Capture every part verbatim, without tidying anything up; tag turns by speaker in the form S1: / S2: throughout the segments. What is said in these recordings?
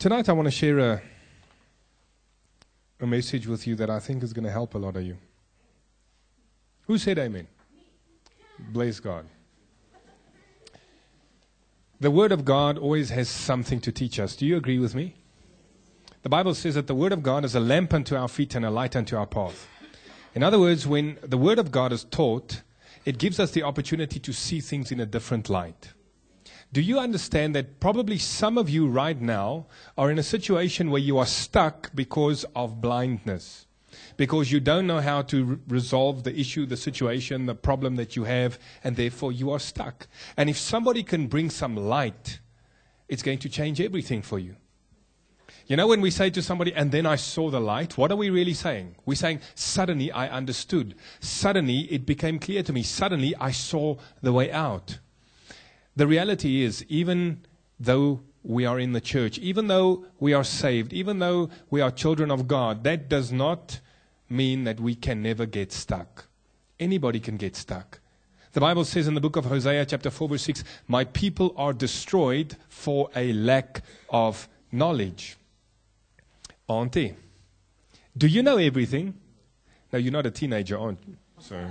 S1: Tonight I want to share a, a message with you that I think is going to help a lot of you. Who said amen? Bless God. The Word of God always has something to teach us. Do you agree with me? The Bible says that the Word of God is a lamp unto our feet and a light unto our path. In other words, when the Word of God is taught, it gives us the opportunity to see things in a different light. Do you understand that probably some of you right now are in a situation where you are stuck because of blindness? Because you don't know how to re- resolve the issue, the situation, the problem that you have, and therefore you are stuck. And if somebody can bring some light, it's going to change everything for you. You know, when we say to somebody, and then I saw the light, what are we really saying? We're saying, suddenly I understood. Suddenly it became clear to me. Suddenly I saw the way out. The reality is, even though we are in the church, even though we are saved, even though we are children of God, that does not mean that we can never get stuck. Anybody can get stuck. The Bible says in the book of Hosea chapter four verse six, my people are destroyed for a lack of knowledge. Auntie, do you know everything? No, you're not a teenager, aren't you? So,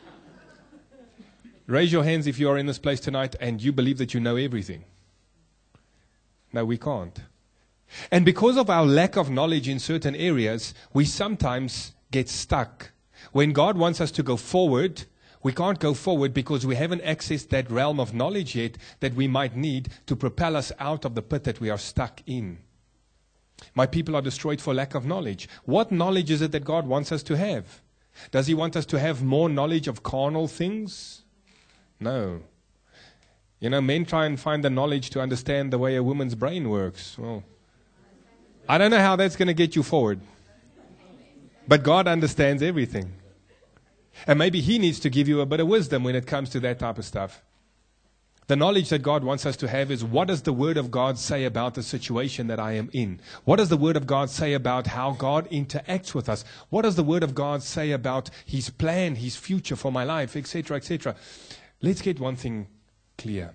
S1: raise your hands if you are in this place tonight and you believe that you know everything. No, we can't. And because of our lack of knowledge in certain areas, we sometimes get stuck. When God wants us to go forward, we can't go forward because we haven't accessed that realm of knowledge yet that we might need to propel us out of the pit that we are stuck in. My people are destroyed for lack of knowledge. What knowledge is it that God wants us to have? Does He want us to have more knowledge of carnal things? No. You know, men try and find the knowledge to understand the way a woman's brain works. Well, I don't know how that's going to get you forward. But God understands everything. And maybe He needs to give you a bit of wisdom when it comes to that type of stuff. The knowledge that God wants us to have is, what does the Word of God say about the situation that I am in? What does the Word of God say about how God interacts with us? What does the Word of God say about His plan, His future for my life, et cetera, et cetera? Let's get one thing clear.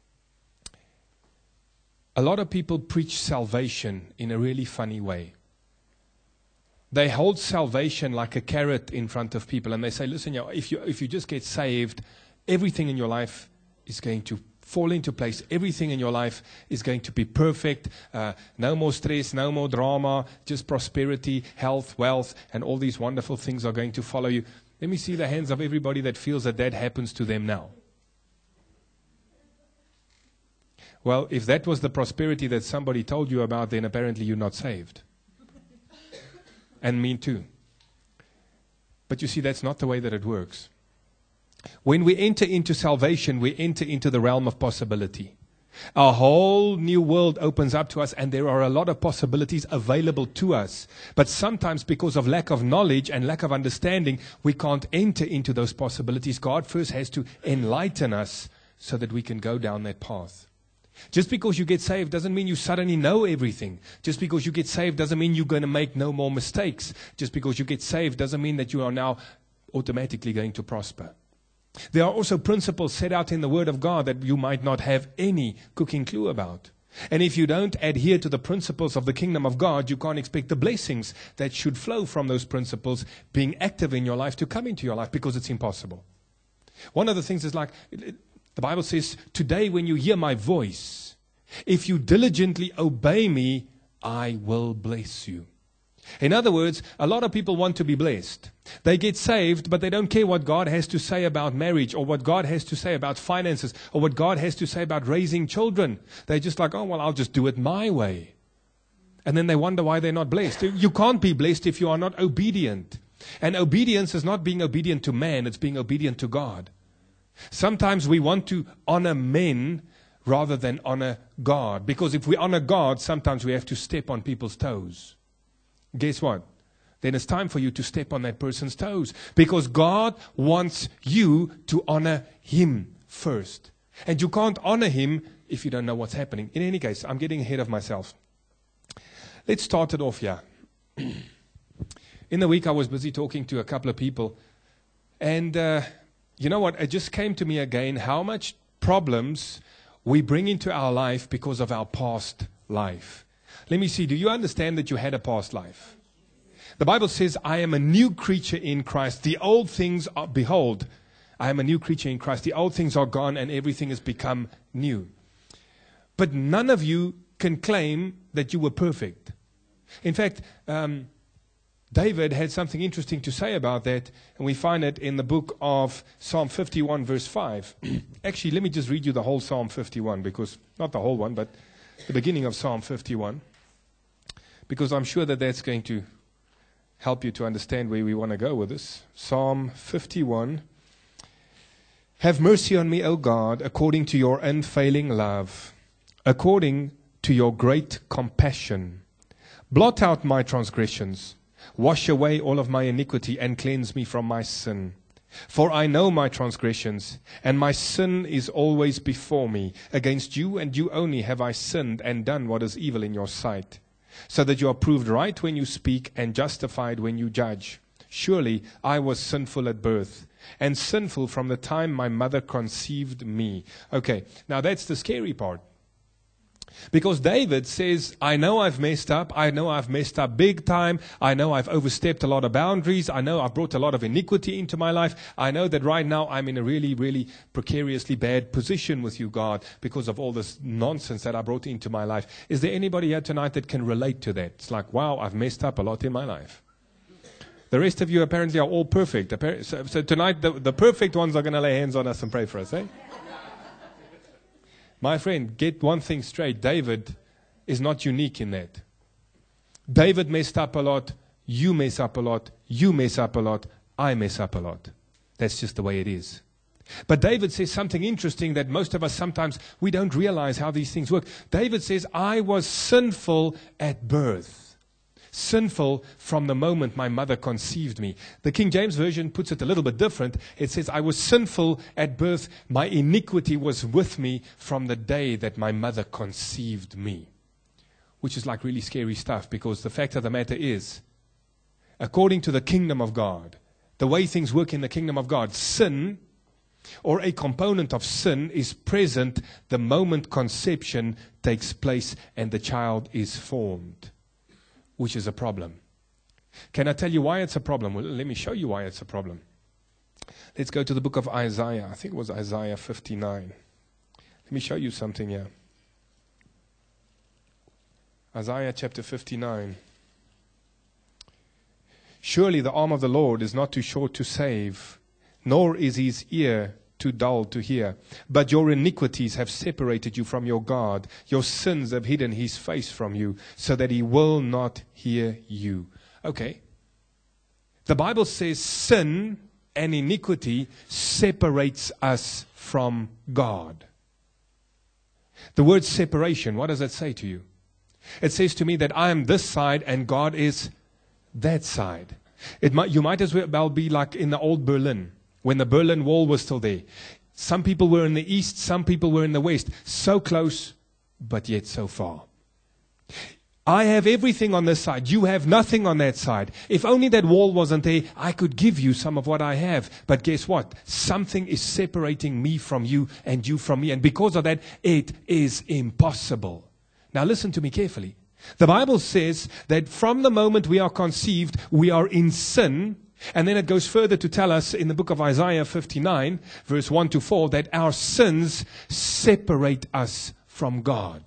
S1: A lot of people preach salvation in a really funny way. They hold salvation like a carrot in front of people, and they say, listen, you know, if you if you just get saved, everything in your life is going to fall into place. Everything in your life is going to be perfect. Uh, no more stress, no more drama, just prosperity, health, wealth, and all these wonderful things are going to follow you. Let me see the hands of everybody that feels that that happens to them now. Well, if that was the prosperity that somebody told you about, then apparently you're not saved. And me too. But you see, that's not the way that it works. When we enter into salvation, we enter into the realm of possibility. A whole new world opens up to us, and there are a lot of possibilities available to us. But sometimes because of lack of knowledge and lack of understanding, we can't enter into those possibilities. God first has to enlighten us so that we can go down that path. Just because you get saved doesn't mean you suddenly know everything. Just because you get saved doesn't mean you're going to make no more mistakes. Just because you get saved doesn't mean that you are now automatically going to prosper. There are also principles set out in the Word of God that you might not have any cooking clue about. And if you don't adhere to the principles of the kingdom of God, you can't expect the blessings that should flow from those principles being active in your life to come into your life, because it's impossible. One of the things is like, the Bible says, today when you hear my voice, if you diligently obey me, I will bless you. In other words, a lot of people want to be blessed. They get saved, but they don't care what God has to say about marriage, or what God has to say about finances, or what God has to say about raising children. They're just like, oh, well, I'll just do it my way. And then they wonder why they're not blessed. You can't be blessed if you are not obedient. And obedience is not being obedient to man, it's being obedient to God. Sometimes we want to honor men rather than honor God. Because if we honor God, sometimes we have to step on people's toes. Guess what? Then it's time for you to step on that person's toes. Because God wants you to honor Him first. And you can't honor Him if you don't know what's happening. In any case, I'm getting ahead of myself. Let's start it off here. In the week, I was busy talking to a couple of people. And uh, you know what? It just came to me again how much problems we bring into our life because of our past life. Let me see. Do you understand that you had a past life? The Bible says, I am a new creature in Christ. The old things are, behold, I am a new creature in Christ. The old things are gone and everything has become new. But none of you can claim that you were perfect. In fact, um, David had something interesting to say about that, and we find it in the book of Psalm fifty-one, verse five. Actually, let me just read you the whole Psalm fifty-one, because, not the whole one, but the beginning of Psalm fifty-one, because I'm sure that that's going to help you to understand where we want to go with this. Psalm fifty-one. Have mercy on me, O God, according to your unfailing love, according to your great compassion. Blot out my transgressions. Wash away all of my iniquity and cleanse me from my sin. For I know my transgressions, and my sin is always before me. Against you and you only have I sinned and done what is evil in your sight, so that you are proved right when you speak and justified when you judge. Surely I was sinful at birth, and sinful from the time my mother conceived me. Okay, now that's the scary part. Because David says, I know I've messed up. I know I've messed up big time. I know I've overstepped a lot of boundaries. I know I've brought a lot of iniquity into my life. I know that right now I'm in a really, really precariously bad position with you, God, because of all this nonsense that I brought into my life. Is there anybody here tonight that can relate to that? It's like, wow, I've messed up a lot in my life. The rest of you apparently are all perfect. So, so tonight, the, the perfect ones are going to lay hands on us and pray for us, eh? My friend, get one thing straight. David is not unique in that. David messed up a lot. You mess up a lot. You mess up a lot. I mess up a lot. That's just the way it is. But David says something interesting that most of us sometimes, we don't realize how these things work. David says, I was sinful at birth. Sinful from the moment my mother conceived me. The King James Version puts it a little bit different. It says, I was sinful at birth. My iniquity was with me from the day that my mother conceived me. Which is like really scary stuff, because the fact of the matter is, according to the kingdom of God, the way things work in the kingdom of God, sin, or a component of sin, is present the moment conception takes place and the child is formed. Which is a problem. Can I tell you why it's a problem? Well, let me show you why it's a problem. Let's go to the book of Isaiah. I think it was Isaiah fifty-nine. Let me show you something here. Isaiah chapter fifty-nine. Surely the arm of the Lord is not too short to save, nor is his ear too dull to hear. But your iniquities have separated you from your God. Your sins have hidden his face from you, so that he will not hear you. Okay. The Bible says sin and iniquity separates us from God. The word separation, what does that say to you? It says to me that I am this side and God is that side. It might, you might as well be like in the old Berlin, when the Berlin Wall was still there. Some people were in the east, some people were in the west. So close, but yet so far. I have everything on this side. You have nothing on that side. If only that wall wasn't there, I could give you some of what I have. But guess what? Something is separating me from you and you from me. And because of that, it is impossible. Now listen to me carefully. The Bible says that from the moment we are conceived, we are in sin. And then it goes further to tell us in the book of Isaiah fifty-nine, verse one to four, that our sins separate us from God.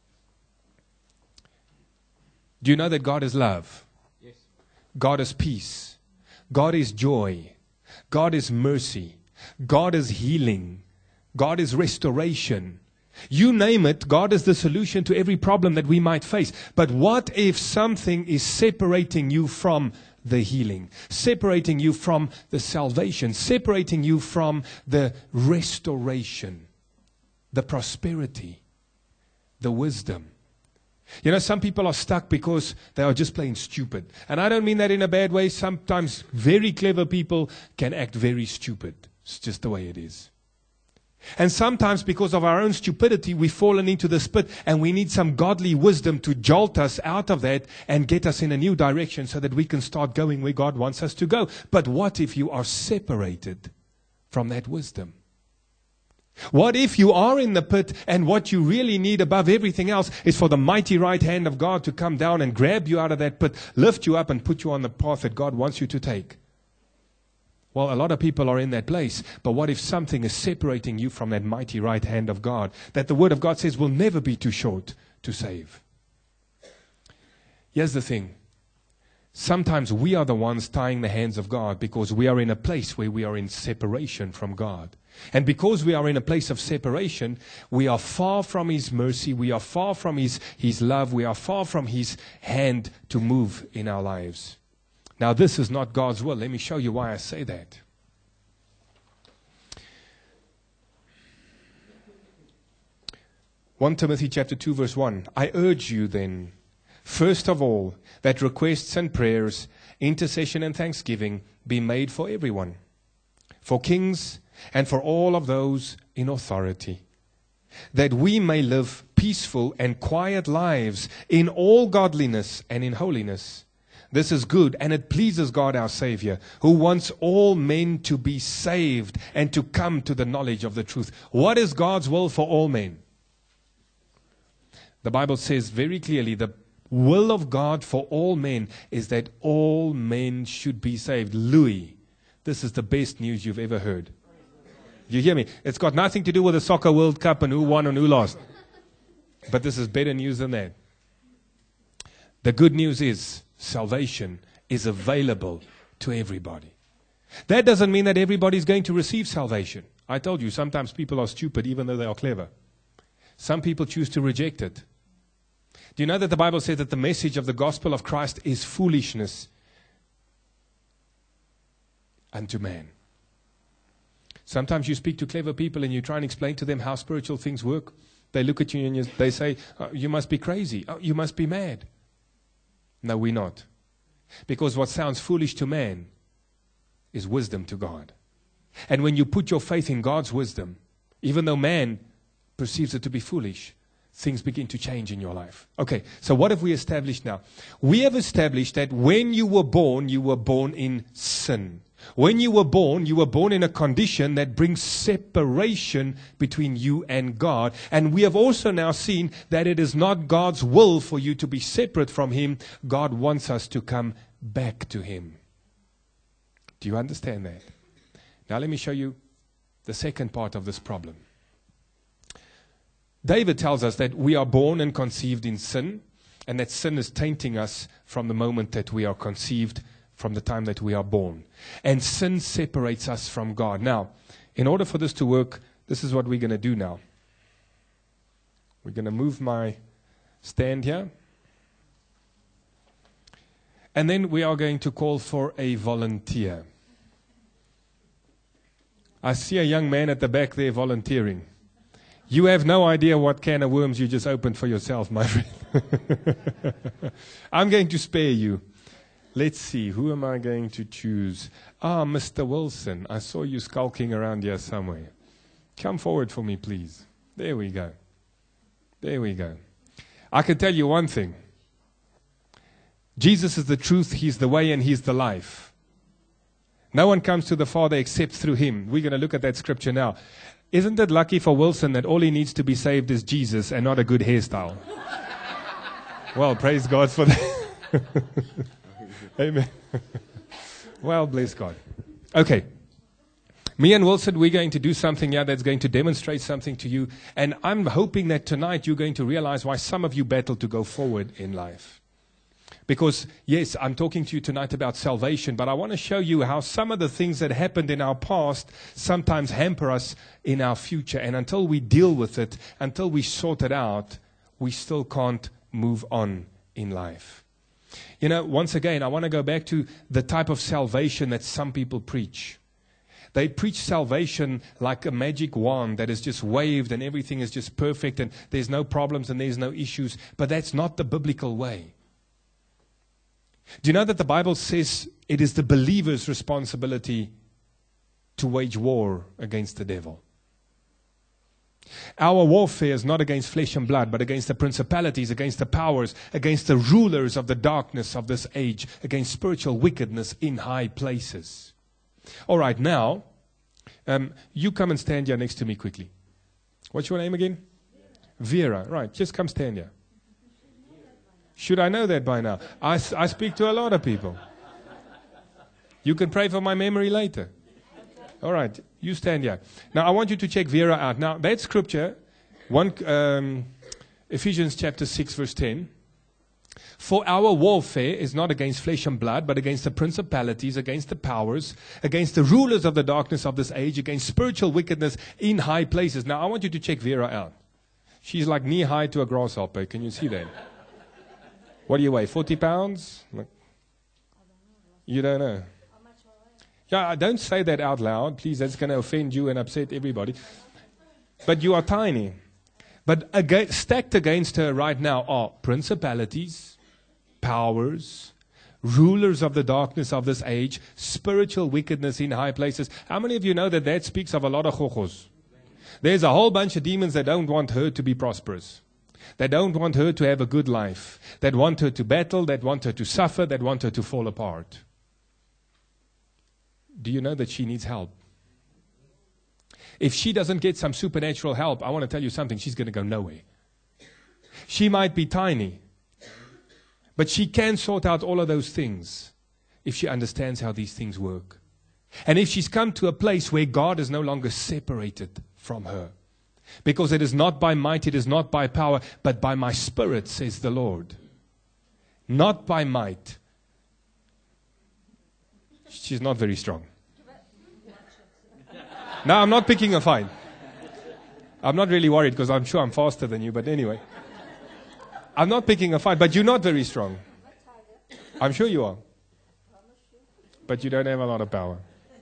S1: Do you know that God is love? Yes. God is peace. God is joy. God is mercy. God is healing. God is restoration. You name it, God is the solution to every problem that we might face. But what if something is separating you from the healing, separating you from the salvation, separating you from the restoration, the prosperity, the wisdom? You know, some people are stuck because they are just plain stupid. And I don't mean that in a bad way. Sometimes very clever people can act very stupid. It's just the way it is. And sometimes because of our own stupidity, we've fallen into this pit and we need some godly wisdom to jolt us out of that and get us in a new direction so that we can start going where God wants us to go. But what if you are separated from that wisdom? What if you are in the pit and what you really need above everything else is for the mighty right hand of God to come down and grab you out of that pit, lift you up and put you on the path that God wants you to take? Well, a lot of people are in that place, but what if something is separating you from that mighty right hand of God that the Word of God says will never be too short to save? Here's the thing. Sometimes we are the ones tying the hands of God because we are in a place where we are in separation from God. And because we are in a place of separation, we are far from His mercy, we are far from His, His love, we are far from His hand to move in our lives. Now, this is not God's will. Let me show you why I say that. First Timothy chapter two, verse one. I urge you then, first of all, that requests and prayers, intercession and thanksgiving be made for everyone, for kings and for all of those in authority, that we may live peaceful and quiet lives in all godliness and in holiness. This is good, and it pleases God our Savior, who wants all men to be saved and to come to the knowledge of the truth. What is God's will for all men? The Bible says very clearly the will of God for all men is that all men should be saved. Louis, this is the best news you've ever heard. You hear me? It's got nothing to do with the Soccer World Cup and who won and who lost. But this is better news than that. The good news is salvation is available to everybody. That doesn't mean that everybody's going to receive salvation. I told you, sometimes people are stupid even though they are clever. Some people choose to reject it. Do you know that the Bible says that the message of the gospel of Christ is foolishness unto man? Sometimes you speak to clever people and you try and explain to them how spiritual things work. They look at you and you, they say, oh, you must be crazy. Oh, you must be mad. No, we're not. Because what sounds foolish to man is wisdom to God. And when you put your faith in God's wisdom, even though man perceives it to be foolish, things begin to change in your life. Okay, so what have we established now? We have established that when you were born, you were born in sin. When you were born, you were born in a condition that brings separation between you and God. And we have also now seen that it is not God's will for you to be separate from Him. God wants us to come back to Him. Do you understand that? Now let me show you the second part of this problem. David tells us that we are born and conceived in sin, and that sin is tainting us from the moment that we are conceived, from the time that we are born. And sin separates us from God. Now, in order for this to work, this is what we're going to do now. We're going to move my stand here. And then we are going to call for a volunteer. I see a young man at the back there volunteering. You have no idea what can of worms you just opened for yourself, my friend. I'm going to spare you. Let's see, who am I going to choose? Ah, Mister Wilson, I saw you skulking around here somewhere. Come forward for me, please. There we go. There we go. I can tell you one thing. Jesus is the truth, He's the way, and He's the life. No one comes to the Father except through Him. We're going to look at that scripture now. Isn't it lucky for Wilson that all he needs to be saved is Jesus and not a good hairstyle? Well, praise God for that. Amen. Well, bless God. Okay. Me and Wilson, we're going to do something here that's going to demonstrate something to you. And I'm hoping that tonight you're going to realize why some of you battle to go forward in life. Because, yes, I'm talking to you tonight about salvation, but I want to show you how some of the things that happened in our past sometimes hamper us in our future. And until we deal with it, until we sort it out, we still can't move on in life. You know, once again, I want to go back to the type of salvation that some people preach. They preach salvation like a magic wand that is just waved and everything is just perfect and there's no problems and there's no issues. But that's not the biblical way. Do you know that the Bible says it is the believer's responsibility to wage war against the devil? Our warfare is not against flesh and blood, but against the principalities, against the powers, against the rulers of the darkness of this age, against spiritual wickedness in high places. All right, now, um, you come and stand here next to me quickly. What's your name again? Vera. Vera. Right, just come stand here. Should I know that by now? I, I speak to a lot of people. You can pray for my memory later. All right, you stand here. Now, I want you to check Vera out. Now, that scripture, one um, Ephesians chapter six, verse ten. For our warfare is not against flesh and blood, but against the principalities, against the powers, against the rulers of the darkness of this age, against spiritual wickedness in high places. Now, I want you to check Vera out. She's like knee-high to a grasshopper. Can you see that? What do you weigh, forty pounds? You don't know. Yeah, don't say that out loud. Please, that's going to offend you and upset everybody. But you are tiny. But against, stacked against her right now are principalities, powers, rulers of the darkness of this age, spiritual wickedness in high places. How many of you know that that speaks of a lot of chochos? There's a whole bunch of demons that don't want her to be prosperous. They don't want her to have a good life. That want her to battle, that want her to suffer, that want her to fall apart. Do you know that she needs help? If she doesn't get some supernatural help, I want to tell you something, she's going to go nowhere. She might be tiny, but she can sort out all of those things if she understands how these things work. And if she's come to a place where God is no longer separated from her. Because it is not by might, it is not by power, but by my spirit, says the Lord. Not by might. She's not very strong. Now, I'm not picking a fight. I'm not really worried because I'm sure I'm faster than you, but anyway. I'm not picking a fight, but you're not very strong. I'm sure you are. But you don't have a lot of power.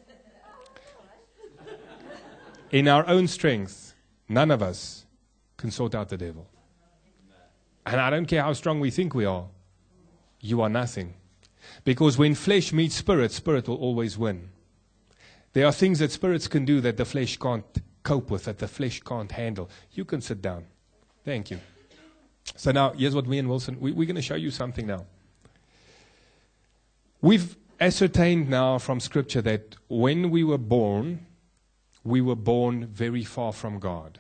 S1: In our own strength, none of us can sort out the devil. And I don't care how strong we think we are. You are nothing. Because when flesh meets spirit, spirit will always win. There are things that spirits can do that the flesh can't cope with, that the flesh can't handle. You can sit down. Thank you. So now, here's what me and Wilson, we, we're going to show you something now. We've ascertained now from Scripture that when we were born, we were born very far from God.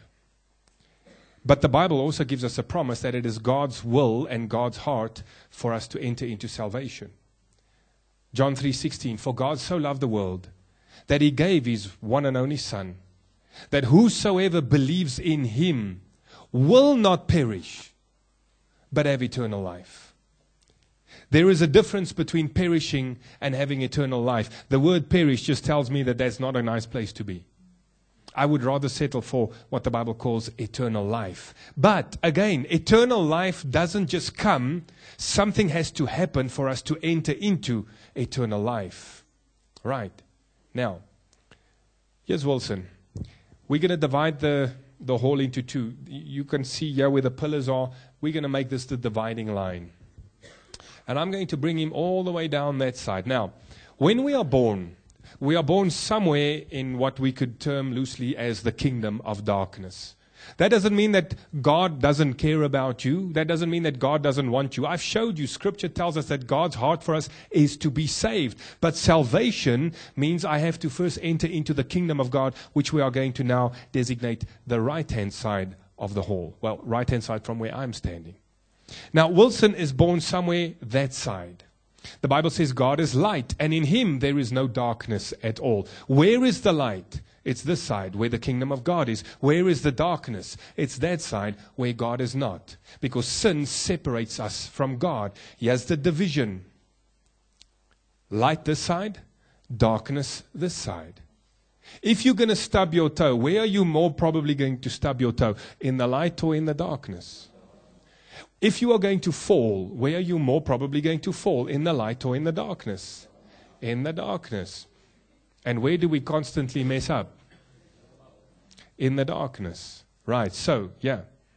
S1: But the Bible also gives us a promise that it is God's will and God's heart for us to enter into salvation. John three sixteen, for God so loved the world that he gave his one and only Son, that whosoever believes in him will not perish, but have eternal life. There is a difference between perishing and having eternal life. The word perish just tells me that that's not a nice place to be. I would rather settle for what the Bible calls eternal life. But again, eternal life doesn't just come. Something has to happen for us to enter into eternal life. Right. Now, here's Wilson. We're going to divide the, the hall into two. You can see here where the pillars are. We're going to make this the dividing line. And I'm going to bring him all the way down that side. Now, when we are born, we are born somewhere in what we could term loosely as the kingdom of darkness. That doesn't mean that God doesn't care about you. That doesn't mean that God doesn't want you. I've showed you, Scripture tells us that God's heart for us is to be saved. But salvation means I have to first enter into the kingdom of God, which we are going to now designate the right-hand side of the hall. Well, right-hand side from where I'm standing. Now, Wilson is born somewhere that side. The Bible says God is light, and in him there is no darkness at all. Where is the light? It's this side where the kingdom of God is. Where is the darkness? It's that side where God is not. Because sin separates us from God. Here's the division. Light this side, darkness this side. If you're going to stub your toe, where are you more probably going to stub your toe? In the light or in the darkness? If you are going to fall, where are you more probably going to fall? In the light or in the darkness? In the darkness. And where do we constantly mess up? In the darkness. Right, so, yeah.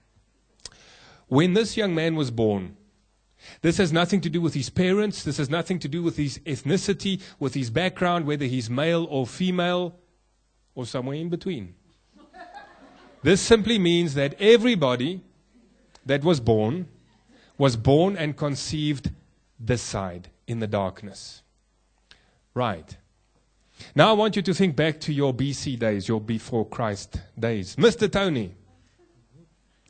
S1: When this young man was born, this has nothing to do with his parents. This has nothing to do with his ethnicity, with his background, whether he's male or female, or somewhere in between. This simply means that everybody that was born was born and conceived this side, in the darkness. Right. Now I want you to think back to your B C days, your before Christ days. Mister Tony,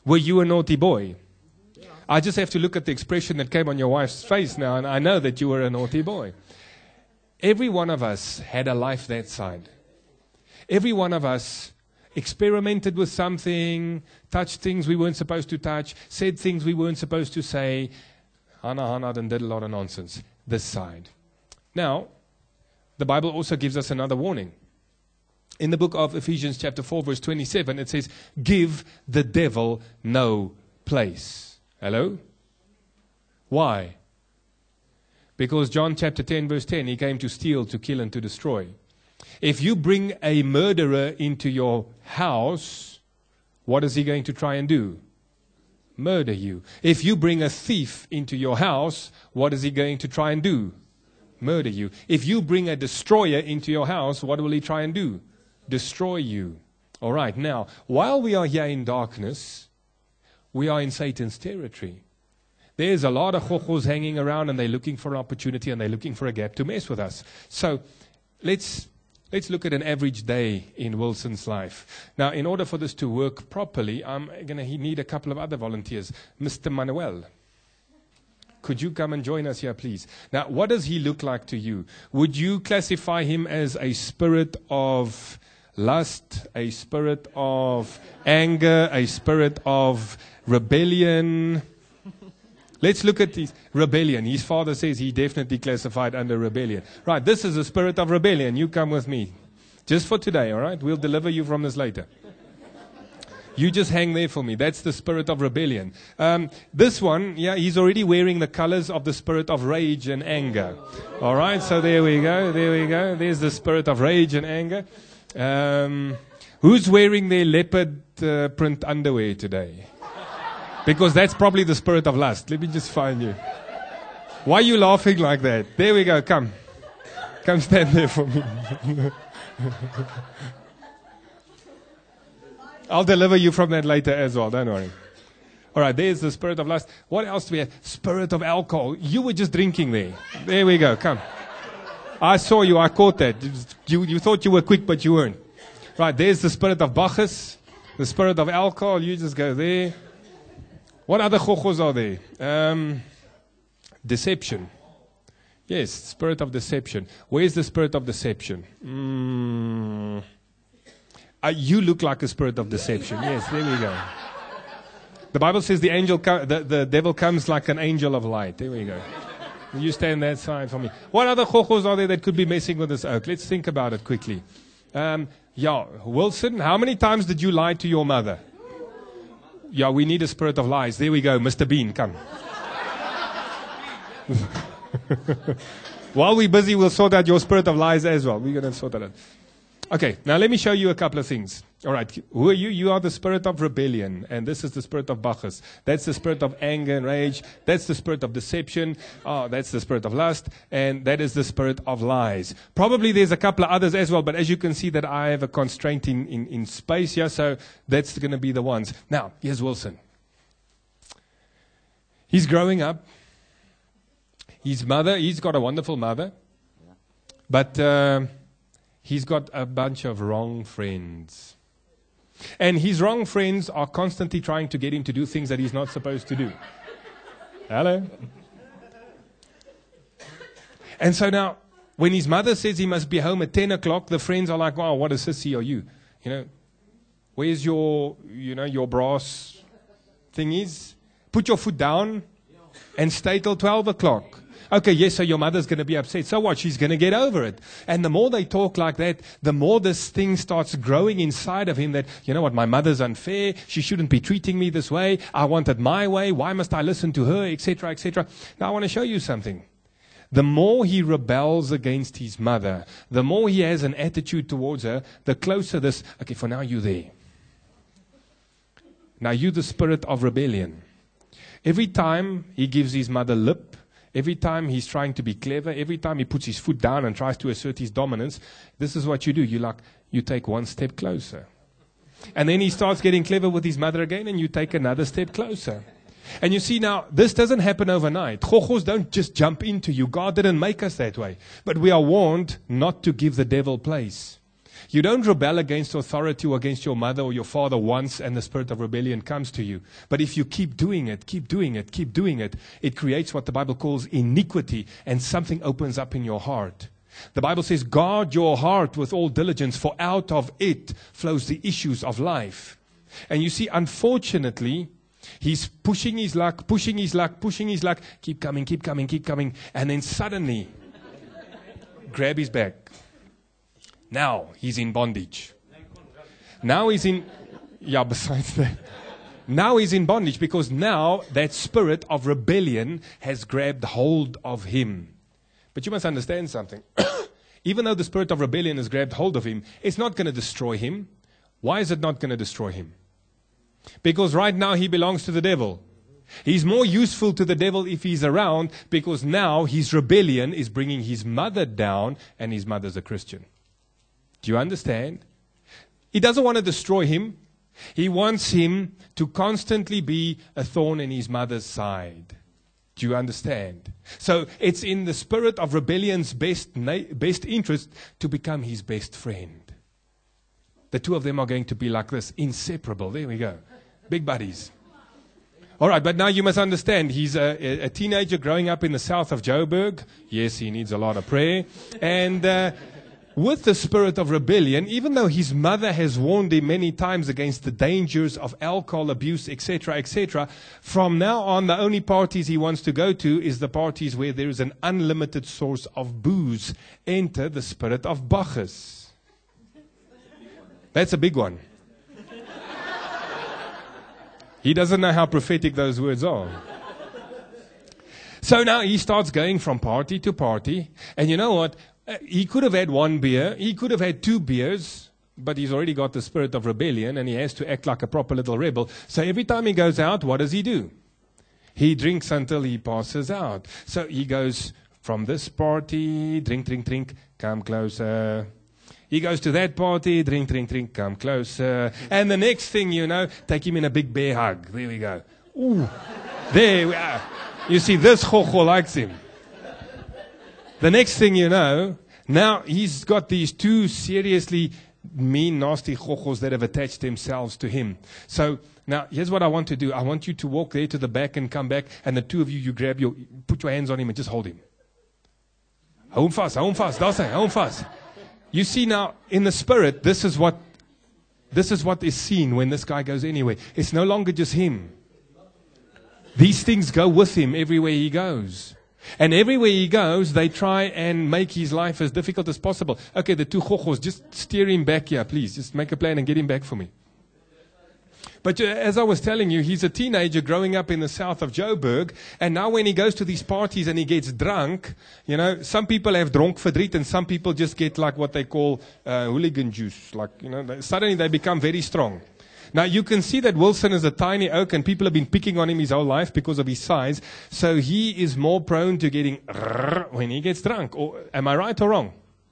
S1: Were you a naughty boy? I just have to look at the expression that came on your wife's face now, and I know that you were a naughty boy. Every one of us had a life that side. Every one of us experimented with something, touched things we weren't supposed to touch, said things we weren't supposed to say, hana hana, and did a lot of nonsense. This side. Now, the Bible also gives us another warning. In the book of Ephesians chapter four, verse twenty-seven, it says, give the devil no place. Hello? Why? Because John chapter ten, verse ten, he came to steal, to kill, and to destroy. If you bring a murderer into your house, what is he going to try and do? Murder you. If you bring a thief into your house, what is he going to try and do? Murder you. If you bring a destroyer into your house, what will he try and do? Destroy you. All right, now, while we are here in darkness, we are in Satan's territory. There's a lot of chochos hanging around, and they're looking for an opportunity, and they're looking for a gap to mess with us. So, let's let's look at an average day in Wilson's life. Now, in order for this to work properly, I'm going to need a couple of other volunteers. Mister Manuel, could you come and join us here, please? Now, what does he look like to you? Would you classify him as a spirit of lust, a spirit of anger, a spirit of rebellion? Let's look at his rebellion. His father says he definitely classified under rebellion. Right, this is a spirit of rebellion. You come with me. Just for today, all right? We'll deliver you from this later. You just hang there for me. That's the spirit of rebellion. Um, this one, yeah, he's already wearing the colors of the spirit of rage and anger. All right, so there we go. There we go. There's the spirit of rage and anger. Um, who's wearing their leopard uh, print underwear today? Because that's probably the spirit of lust. Let me just find you. Why are you laughing like that? There we go. Come. Come stand there for me. I'll deliver you from that later as well. Don't worry. All right, there's the spirit of lust. What else do we have? Spirit of alcohol. You were just drinking there. There we go. Come. I saw you. I caught that. You, you thought you were quick, but you weren't. Right, there's the spirit of Bacchus. The spirit of alcohol. You just go there. What other chochos are there? Um, deception. Yes, spirit of deception. Where's the spirit of deception? Mm. Uh, you look like a spirit of deception. Yes, there we go. The Bible says the angel, co- the, the devil comes like an angel of light. There we go. You stand that side for me. What other chochos are there that could be messing with this oak? Let's think about it quickly. Um, yeah, Wilson, how many times did you lie to your mother? Yeah, we need a spirit of lies. There we go. Mister Bean, come. While we're busy, we'll sort out your spirit of lies as well. We're going to sort that out. Okay, now let me show you a couple of things. All right, who are you? You are the spirit of rebellion, and this is the spirit of Bacchus. That's the spirit of anger and rage. That's the spirit of deception. Oh, that's the spirit of lust, and that is the spirit of lies. Probably there's a couple of others as well, but as you can see that I have a constraint in, in, in space here, so that's going to be the ones. Now, here's Wilson. He's growing up. His mother, he's got a wonderful mother, but uh, he's got a bunch of wrong friends. And his wrong friends are constantly trying to get him to do things that he's not supposed to do. Hello? And so now, when his mother says he must be home at ten o'clock, the friends are like, wow, what a sissy are you? You know, where's your, you know, your brass thingies? Put your foot down and stay till twelve o'clock. Okay, yes, so your mother's going to be upset. So what? She's going to get over it. And the more they talk like that, the more this thing starts growing inside of him that, you know what, my mother's unfair. She shouldn't be treating me this way. I want it my way. Why must I listen to her, et cetera, et cetera. Now, I want to show you something. The more he rebels against his mother, the more he has an attitude towards her, the closer this, okay, for now you're there. Now you're the spirit of rebellion. Every time he gives his mother lip, every time he's trying to be clever, every time he puts his foot down and tries to assert his dominance, this is what you do. You like, you take one step closer. And then he starts getting clever with his mother again, and you take another step closer. And you see now, this doesn't happen overnight. Chochos don't just jump into you. God didn't make us that way. But we are warned not to give the devil place. You don't rebel against authority or against your mother or your father once and the spirit of rebellion comes to you. But if you keep doing it, keep doing it, keep doing it, it creates what the Bible calls iniquity, and something opens up in your heart. The Bible says, guard your heart with all diligence, for out of it flows the issues of life. And you see, unfortunately, he's pushing his luck, pushing his luck, pushing his luck. Keep coming, keep coming, keep coming. And then suddenly, grab his back. Now he's in bondage. Now he's in, yeah, besides that. Now he's in bondage because now that spirit of rebellion has grabbed hold of him. But you must understand something. Even though the spirit of rebellion has grabbed hold of him, it's not going to destroy him. Why is it not going to destroy him? Because right now he belongs to the devil. He's more useful to the devil if he's around, because now his rebellion is bringing his mother down, and his mother's a Christian. Do you understand? He doesn't want to destroy him. He wants him to constantly be a thorn in his mother's side. Do you understand? So it's in the spirit of rebellion's best, na- best interest to become his best friend. The two of them are going to be like this, inseparable. There we go. Big buddies. All right, but now you must understand, he's a, a teenager growing up in the south of Joburg. Yes, he needs a lot of prayer. And uh, with the spirit of rebellion, even though his mother has warned him many times against the dangers of alcohol abuse, et cetera, et cetera, from now on, the only parties he wants to go to is the parties where there is an unlimited source of booze. Enter the spirit of Bacchus. That's a big one. He doesn't know how prophetic those words are. So now he starts going from party to party. And you know what? Uh, he could have had one beer. He could have had two beers. But he's already got the spirit of rebellion. And he has to act like a proper little rebel. So every time he goes out, what does he do? He drinks until he passes out. So he goes from this party, drink, drink, drink, come closer. He goes to that party, drink, drink, drink, come closer. And the next thing you know, take him in a big bear hug. There we go. Ooh, there we are. You see, this chocho likes him. The next thing you know, now he's got these two seriously mean, nasty chochos that have attached themselves to him. So now, here's what I want to do. I want you to walk there to the back and come back, and the two of you, you grab your, put your hands on him and just hold him. Hou hom vas, hou hom vas, daar sy, hou hom vas. You see now, in the spirit, this is what this is what is seen when this guy goes anywhere. It's no longer just him. These things go with him everywhere he goes. And everywhere he goes, they try and make his life as difficult as possible. Okay, the two chochos, just steer him back here, please. Just make a plan and get him back for me. But uh, as I was telling you, he's a teenager growing up in the south of Joburg. And now when he goes to these parties and he gets drunk, you know, some people have dronk verdriet and some people just get like what they call uh, hooligan juice. Like, you know, they, suddenly they become very strong. Now you can see that Wilson is a tiny oak and people have been picking on him his whole life because of his size. So he is more prone to getting when he gets drunk. Or am I right or wrong?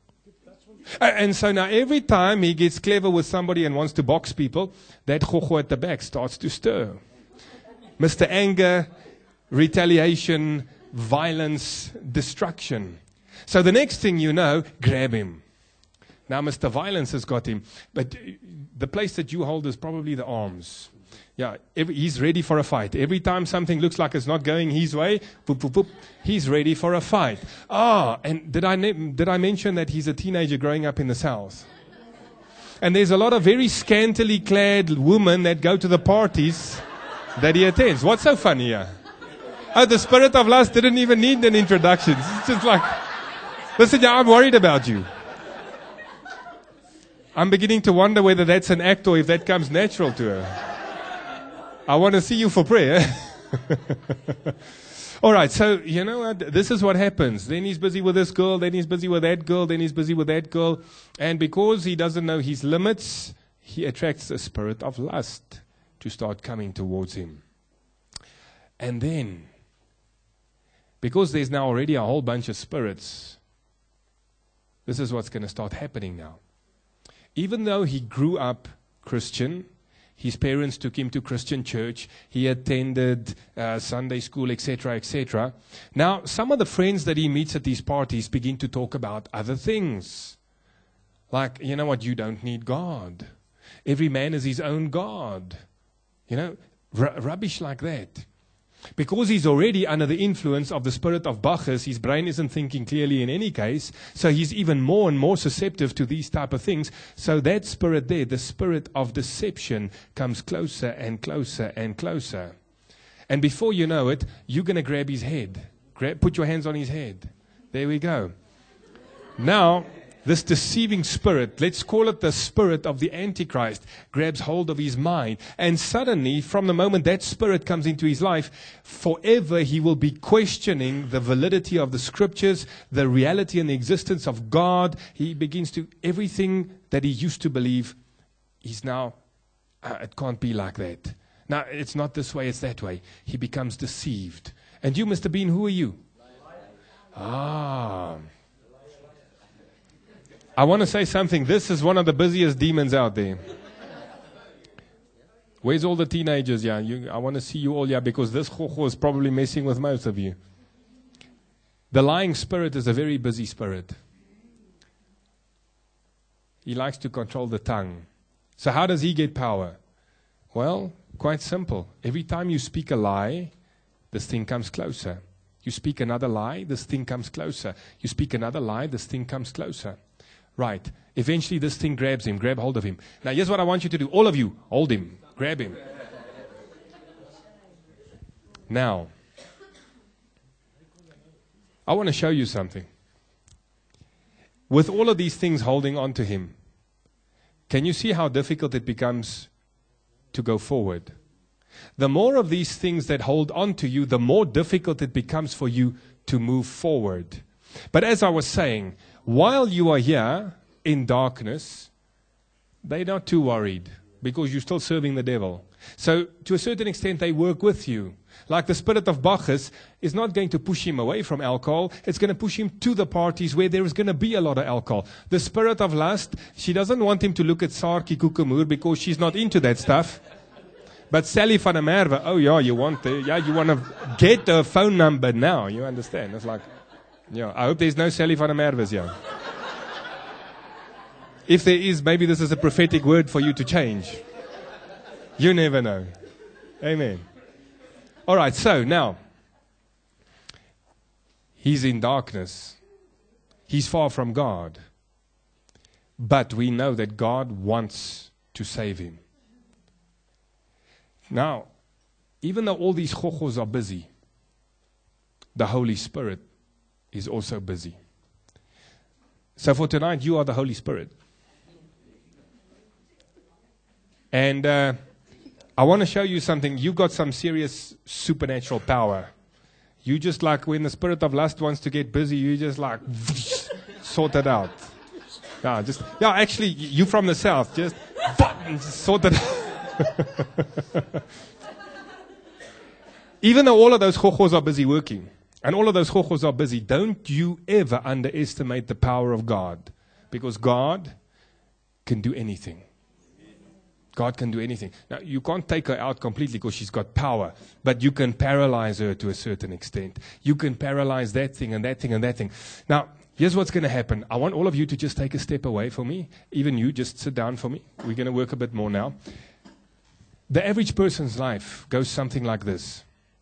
S1: And so now every time he gets clever with somebody and wants to box people, that chocho at the back starts to stir. Mister Anger, retaliation, violence, destruction. So the next thing you know, grab him. Now Mister Violence has got him. But the place that you hold is probably the arms. Yeah, every, he's ready for a fight. Every time something looks like it's not going his way, boop, boop, boop, he's ready for a fight. Ah, and did I, ne- did I mention that he's a teenager growing up in the south? And there's a lot of very scantily clad women that go to the parties that he attends. What's so funny here? Oh, the spirit of lust didn't even need an introduction. It's just like, listen, yeah, I'm worried about you. I'm beginning to wonder whether that's an act or if that comes natural to her. I want to see you for prayer. All right, so you know what? This is what happens. Then he's busy with this girl, then he's busy with that girl, then he's busy with that girl. And because he doesn't know his limits, he attracts a spirit of lust to start coming towards him. And then, because there's now already a whole bunch of spirits, this is what's going to start happening now. Even though he grew up Christian, his parents took him to Christian church. He attended uh, Sunday school, et cetera, et cetera. Now, some of the friends that he meets at these parties begin to talk about other things. Like, you know what, you don't need God. Every man is his own God. You know, r- rubbish like that. Because he's already under the influence of the spirit of Bacchus, his brain isn't thinking clearly in any case, so he's even more and more susceptible to these type of things. So that spirit there, the spirit of deception, comes closer and closer and closer. And before you know it, you're going to grab his head. Grab, put your hands on his head. There we go. Now, this deceiving spirit, let's call it the spirit of the Antichrist, grabs hold of his mind. And suddenly, from the moment that spirit comes into his life, forever he will be questioning the validity of the scriptures, the reality and the existence of God. He begins to, everything that he used to believe, he's now, uh, it can't be like that. Now, it's not this way, it's that way. He becomes deceived. And you, Mister Bean, who are you? Ah. I want to say something. This is one of the busiest demons out there. Where's all the teenagers? Yeah, you, I want to see you all. Yeah, because this chocho is probably messing with most of you. The lying spirit is a very busy spirit. He likes to control the tongue. So how does he get power? Well, quite simple. Every time you speak a lie, this thing comes closer. You speak another lie, this thing comes closer. You speak another lie, this thing comes closer. Right. Eventually this thing grabs him. Grab hold of him. Now here's what I want you to do. All of you, hold him. Grab him. Now, I want to show you something. With all of these things holding on to him, can you see how difficult it becomes to go forward? The more of these things that hold on to you, the more difficult it becomes for you to move forward. But as I was saying, while you are here in darkness, they're not too worried because you're still serving the devil. So to a certain extent, they work with you. Like the spirit of Bacchus is not going to push him away from alcohol. It's going to push him to the parties where there is going to be a lot of alcohol. The spirit of lust, she doesn't want him to look at Saartjie Koekemoer because she's not into that stuff. But Sally van der Merwe, oh yeah, you want to, yeah, you want to get her phone number now. You understand? It's like, yeah, I hope there's no Sally van der Merwe's here. If there is, maybe this is a prophetic word for you to change. You never know. Amen. All right, so now, he's in darkness. He's far from God. But we know that God wants to save him. Now, even though all these chochos are busy, the Holy Spirit is also busy. So for tonight, you are the Holy Spirit. And uh, I want to show you something. You got some serious supernatural power. You just like when the spirit of lust wants to get busy, you just like sort it out. Yeah, just yeah. Actually, you from the south, just, just sort it out. Even though all of those chochos are busy working, and all of those chochos are busy, don't you ever underestimate the power of God, because God can do anything. God can do anything. Now, you can't take her out completely because she's got power, but you can paralyze her to a certain extent. You can paralyze that thing and that thing and that thing. Now, here's what's going to happen. I want all of you to just take a step away for me. Even you, just sit down for me. We're going to work a bit more now. The average person's life goes something like this.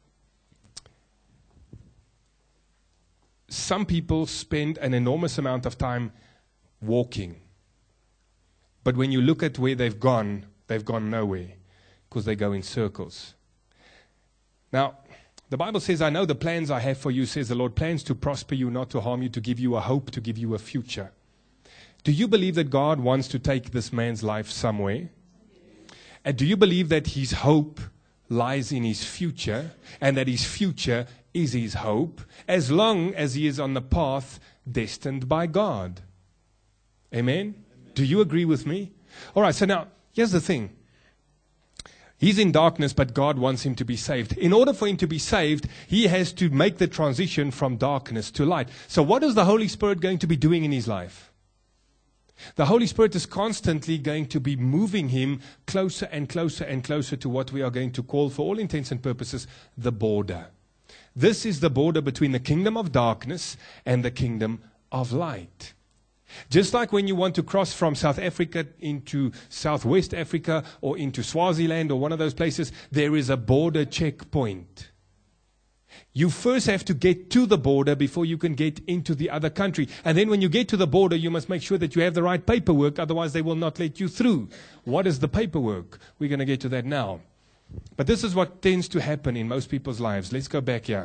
S1: Some people spend an enormous amount of time walking. But when you look at where they've gone, they've gone nowhere because they go in circles. Now, the Bible says, I know the plans I have for you, says the Lord, plans to prosper you, not to harm you, to give you a hope, to give you a future. Do you believe that God wants to take this man's life somewhere? And do you believe that his hope lies in his future and that his future is his hope as long as he is on the path destined by God? Amen? Do you agree with me? All right, so now, here's the thing. He's in darkness, but God wants him to be saved. In order for him to be saved, he has to make the transition from darkness to light. So what is the Holy Spirit going to be doing in his life? The Holy Spirit is constantly going to be moving him closer and closer and closer to what we are going to call, for all intents and purposes, the border. This is the border between the kingdom of darkness and the kingdom of light. Just like when you want to cross from South Africa into Southwest Africa or into Swaziland or one of those places, there is a border checkpoint. You first have to get to the border before you can get into the other country. And then when you get to the border, you must make sure that you have the right paperwork, otherwise they will not let you through. What is the paperwork? We're going to get to that now. But this is what tends to happen in most people's lives. Let's go back here.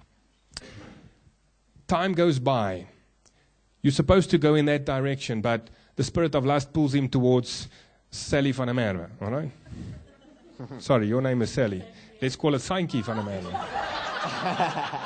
S1: Time goes by. You're supposed to go in that direction, but the spirit of lust pulls him towards Sally van der Merwe. All right? Sorry, your name is Sally. Let's call it Saintjie van der Merwe.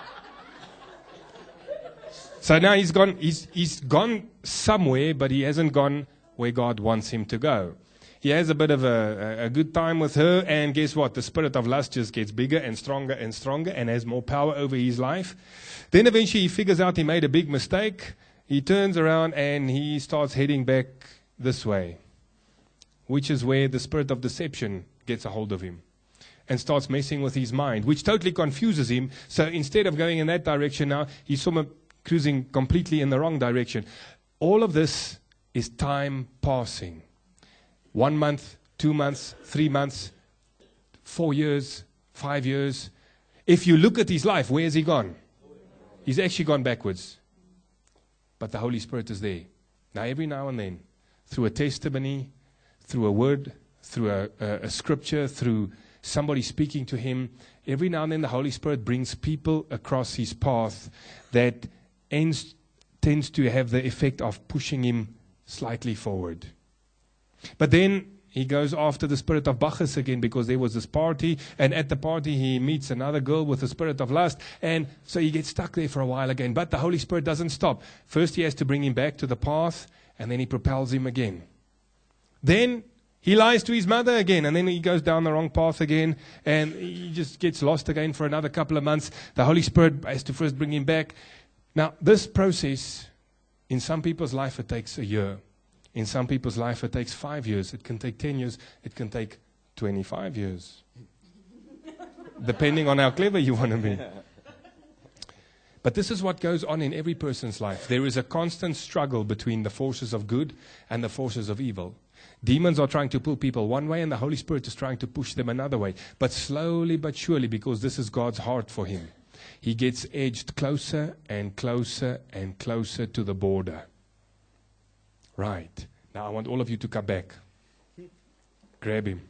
S1: So now he's gone, he's, he's gone somewhere, but he hasn't gone where God wants him to go. He has a bit of a, a, a good time with her, and guess what? The spirit of lust just gets bigger and stronger and stronger and has more power over his life. Then eventually he figures out he made a big mistake. He turns around and he starts heading back this way, which is where the spirit of deception gets a hold of him and starts messing with his mind, which totally confuses him. So instead of going in that direction now, he's sort of cruising completely in the wrong direction. All of this is time passing. One month, two months, three months, four years, five years. If you look at his life, where has he gone? He's actually gone backwards. But the Holy Spirit is there. Now, every now and then, through a testimony, through a word, through a, a, a scripture, through somebody speaking to him, every now and then the Holy Spirit brings people across his path that ends, tends to have the effect of pushing him slightly forward. But then he goes after the spirit of Bacchus again, because there was this party, and at the party he meets another girl with the spirit of lust, and so he gets stuck there for a while again. But the Holy Spirit doesn't stop. First he has to bring him back to the path, and then he propels him again. Then he lies to his mother again, and then he goes down the wrong path again, and he just gets lost again for another couple of months. The Holy Spirit has to first bring him back. Now, this process, in some people's life, it takes a year. In some people's life, it takes five years. It can take ten years. It can take twenty-five years. Depending on how clever you want to be. But this is what goes on in every person's life. There is a constant struggle between the forces of good and the forces of evil. Demons are trying to pull people one way, and the Holy Spirit is trying to push them another way. But slowly but surely, because this is God's heart for him, he gets edged closer and closer and closer to the border. Right. Now I want all of you to come back. Grab him.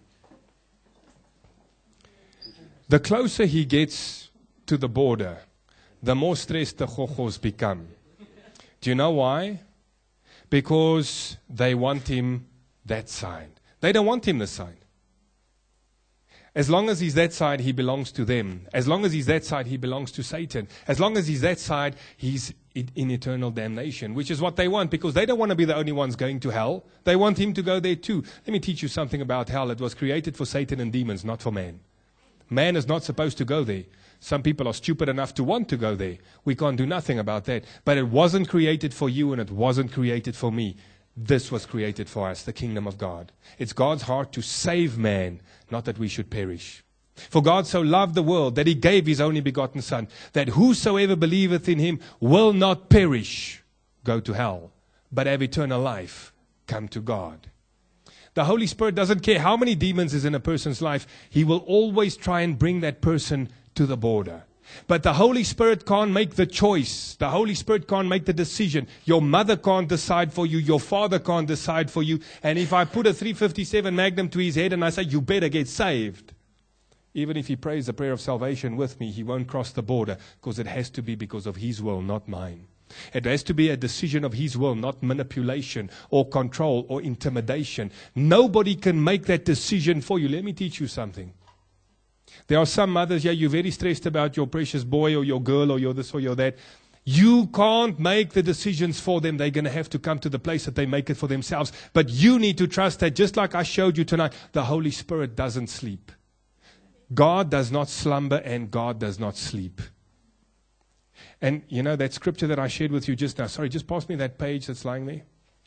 S1: The closer he gets to the border, the more stressed the chochos become. Do you know why? Because they want him that side. They don't want him this side. As long as he's that side, he belongs to them. As long as he's that side, he belongs to Satan. As long as he's that side, he's in eternal damnation, which is what they want, because they don't want to be the only ones going to hell. They want him to go there too. Let me teach you something about hell. It was created for Satan and demons, not for man. Man is not supposed to go there. Some people are stupid enough to want to go there. We can't do nothing about that. But it wasn't created for you, and it wasn't created for me. This was created for us, the kingdom of God. It's God's heart to save man, not that we should perish. For God so loved the world that he gave his only begotten Son, that whosoever believeth in him will not perish, go to hell, but have eternal life, come to God. The Holy Spirit doesn't care how many demons is in a person's life. He will always try and bring that person to the border. But the Holy Spirit can't make the choice. The Holy Spirit can't make the decision. Your mother can't decide for you. Your father can't decide for you. And if I put a three fifty-seven Magnum to his head and I say, you better get saved, even if he prays the prayer of salvation with me, he won't cross the border, because it has to be because of his will, not mine. It has to be a decision of his will, not manipulation or control or intimidation. Nobody can make that decision for you. Let me teach you something. There are some mothers, yeah, you're very stressed about your precious boy or your girl or your this or your that. You can't make the decisions for them. They're going to have to come to the place that they make it for themselves. But you need to trust that, just like I showed you tonight, the Holy Spirit doesn't sleep. God does not slumber, and God does not sleep. And you know that scripture that I shared with you just now. Sorry, just pass me that page that's lying there.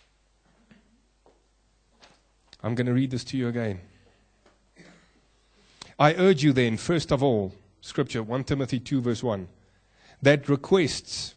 S1: I'm going to read this to you again. I urge you then, first of all, scripture, First Timothy two verse one, that requests,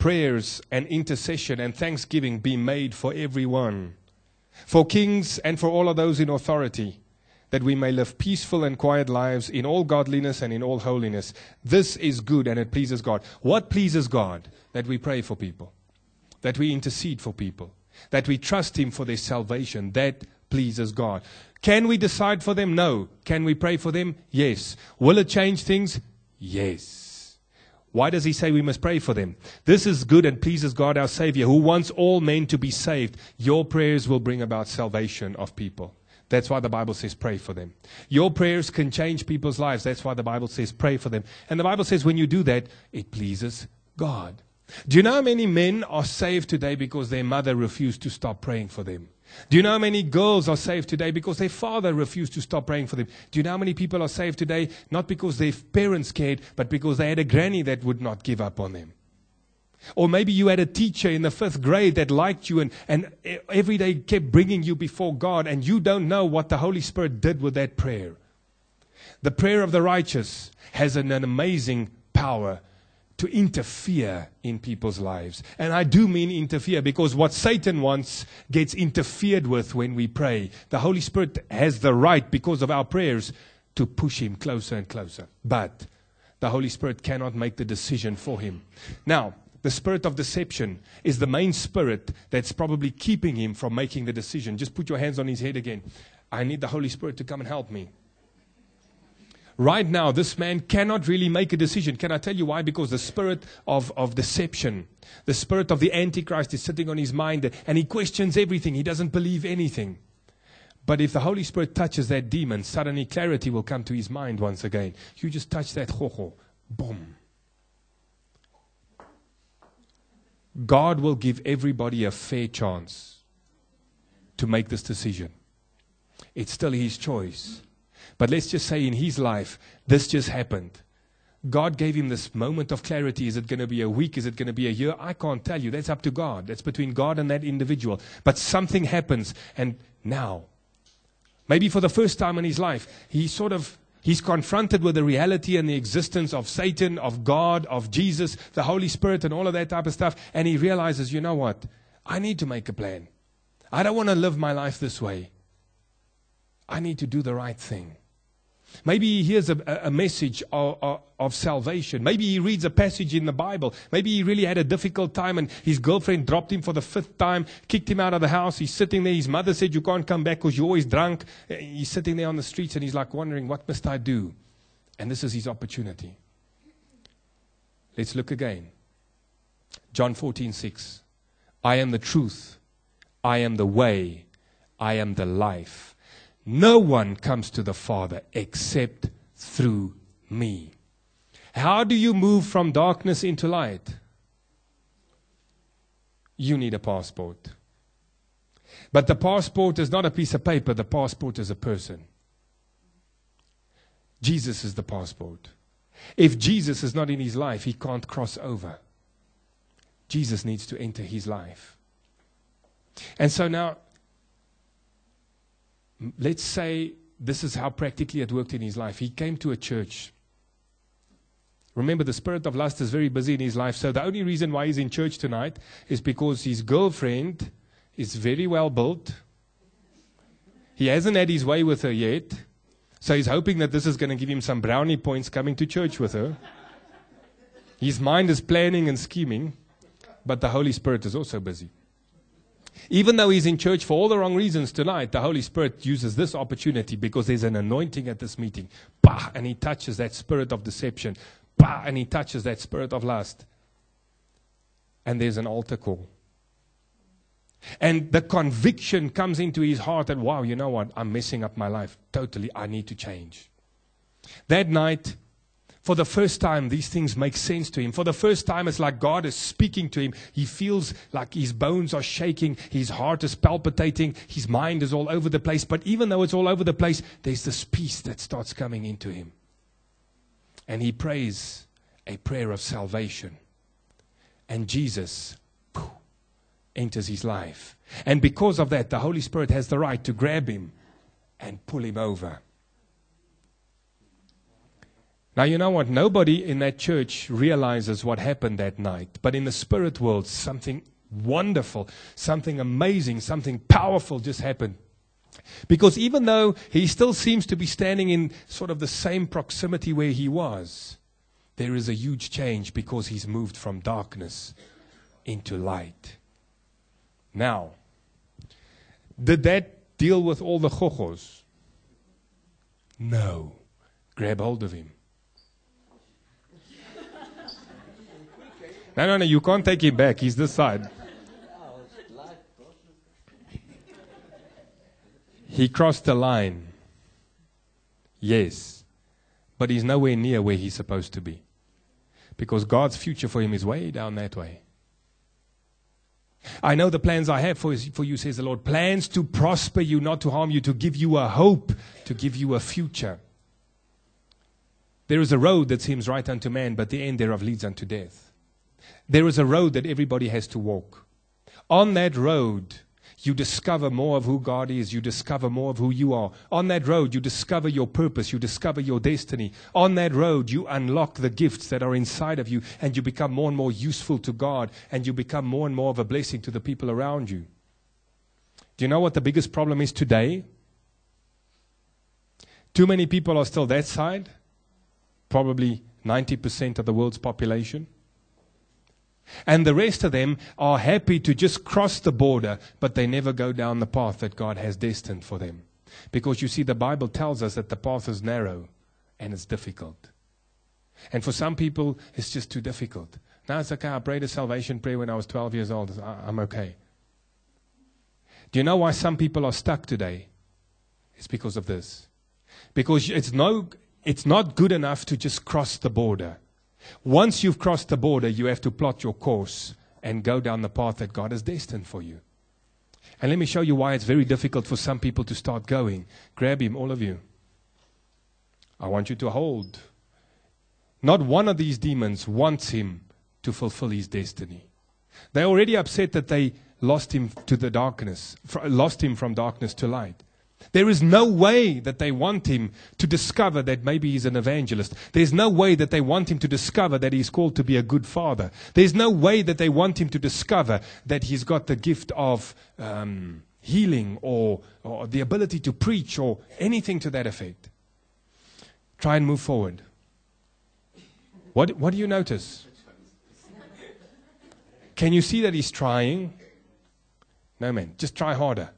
S1: prayers and intercession and thanksgiving be made for everyone, for kings and for all of those in authority, that we may live peaceful and quiet lives in all godliness and in all holiness. This is good and it pleases God. What pleases God? That we pray for people, that we intercede for people, that we trust Him for their salvation. That pleases God. Can we decide for them? No. Can we pray for them? Yes. Will it change things? Yes. Why does He say we must pray for them? This is good and pleases God our Savior, who wants all men to be saved. Your prayers will bring about salvation of people. That's why the Bible says pray for them. Your prayers can change people's lives. That's why the Bible says pray for them. And the Bible says when you do that, it pleases God. Do you know how many men are saved today because their mother refused to stop praying for them? Do you know how many girls are saved today because their father refused to stop praying for them? Do you know how many people are saved today not because their parents cared, but because they had a granny that would not give up on them? Or maybe you had a teacher in the fifth grade that liked you and, and every day kept bringing you before God, and you don't know what the Holy Spirit did with that prayer. The prayer of the righteous has an, an amazing power to interfere in people's lives. And I do mean interfere, because what Satan wants gets interfered with when we pray. The Holy Spirit has the right, because of our prayers, to push him closer and closer. But the Holy Spirit cannot make the decision for him. Now, the spirit of deception is the main spirit that's probably keeping him from making the decision. Just put your hands on his head again. I need the Holy Spirit to come and help me. Right now, this man cannot really make a decision. Can I tell you why? Because the spirit of, of deception, the spirit of the Antichrist is sitting on his mind, and he questions everything. He doesn't believe anything. But if the Holy Spirit touches that demon, suddenly clarity will come to his mind once again. You just touch that ho-ho, boom. God will give everybody a fair chance to make this decision. It's still his choice. But let's just say in his life, this just happened. God gave him this moment of clarity. Is it going to be a week? Is it going to be a year? I can't tell you. That's up to God. That's between God and that individual. But something happens, and now, maybe for the first time in his life, he sort of, he's confronted with the reality and the existence of Satan, of God, of Jesus, the Holy Spirit, and all of that type of stuff. And he realizes, you know what? I need to make a plan. I don't want to live my life this way. I need to do the right thing. Maybe he hears a, a message of, of, of salvation. Maybe he reads a passage in the Bible. Maybe he really had a difficult time and his girlfriend dropped him for the fifth time, kicked him out of the house. He's sitting there. His mother said, you can't come back because you're always drunk. He's sitting there on the streets and he's like wondering, what must I do? And this is his opportunity. Let's look again. John fourteen six. I am the truth. I am the way. I am the life. No one comes to the Father except through me. How do you move from darkness into light? You need a passport. But the passport is not a piece of paper. The passport is a person. Jesus is the passport. If Jesus is not in his life, he can't cross over. Jesus needs to enter his life. And so now, let's say this is how practically it worked in his life. He came to a church. Remember, the spirit of lust is very busy in his life. So the only reason why he's in church tonight is because his girlfriend is very well built. He hasn't had his way with her yet. So he's hoping that this is going to give him some brownie points coming to church with her. His mind is planning and scheming. But the Holy Spirit is also busy. Even though he's in church for all the wrong reasons tonight, the Holy Spirit uses this opportunity because there's an anointing at this meeting. Bah! And he touches that spirit of deception. Bah! And he touches that spirit of lust. And there's an altar call. And the conviction comes into his heart that, wow, you know what? I'm messing up my life. Totally, I need to change. That night, for the first time, these things make sense to him. For the first time, it's like God is speaking to him. He feels like his bones are shaking. His heart is palpitating. His mind is all over the place. But even though it's all over the place, there's this peace that starts coming into him. And he prays a prayer of salvation. And Jesus poof, enters his life. And because of that, the Holy Spirit has the right to grab him and pull him over. Now, you know what? Nobody in that church realizes what happened that night. But in the spirit world, something wonderful, something amazing, something powerful just happened. Because even though he still seems to be standing in sort of the same proximity where he was, there is a huge change because he's moved from darkness into light. Now, did that deal with all the chochos? No. Grab hold of him. No, no, no, you can't take him back. He's this side. He crossed the line. Yes. But he's nowhere near where he's supposed to be. Because God's future for him is way down that way. I know the plans I have for, for you, says the Lord. Plans to prosper you, not to harm you, to give you a hope, to give you a future. There is a road that seems right unto man, but the end thereof leads unto death. There is a road that everybody has to walk. On that road, you discover more of who God is. You discover more of who you are. On that road, you discover your purpose. You discover your destiny. On that road, you unlock the gifts that are inside of you, and you become more and more useful to God, and you become more and more of a blessing to the people around you. Do you know what the biggest problem is today? Too many people are still that side. Probably ninety percent of the world's population. And the rest of them are happy to just cross the border, but they never go down the path that God has destined for them. Because you see, the Bible tells us that the path is narrow and it's difficult. And for some people, it's just too difficult. Now it's okay, I prayed a salvation prayer when I was twelve years old. I'm okay. Do you know why some people are stuck today? It's because of this. Because it's no, it's not good enough to just cross the border. Once you've crossed the border, you have to plot your course and go down the path that God has destined for you. And let me show you why it's very difficult for some people to start going. Grab him, all of you. I want you to hold. Not one of these demons wants him to fulfill his destiny. They're already upset that they lost him to the darkness, lost him from darkness to light. There is no way that they want him to discover that maybe he's an evangelist. There's no way that they want him to discover that he's called to be a good father. There's no way that they want him to discover that he's got the gift of um, healing or, or the ability to preach or anything to that effect. Try and move forward. What, what do you notice? Can you see that he's trying? No, man. Just try harder.